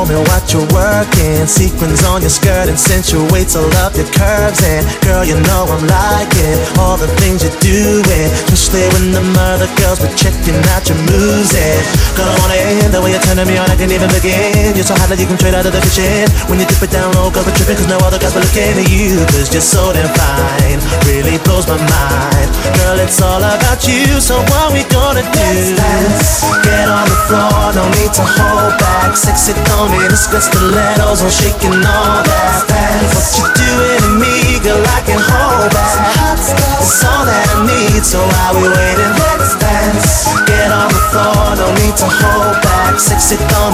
me what you're working. Sequins on your skirt accentuates all of your curves. And girl, you know I'm liking all the things you're doing, especially when the other girls were checking out your moves. And girl, I wanna end the way you're turning me on, I can't even begin. You're so hot that you can trade out of the kitchen. When you dip it down low, girl, we're tripping, cause no other guys were looking at you. Cause you're so damn fine, really blows my mind. Girl, it's all about you, so what we gonna do? Let's dance. Get on the floor, no need to hold back. Sexy tone in the skirt, stilettos on shaking all that. What you doing to me, girl, I can hold back. It's all that I need, so while we waiting, let's dance. Get on the floor, no need to hold back. Sexy tone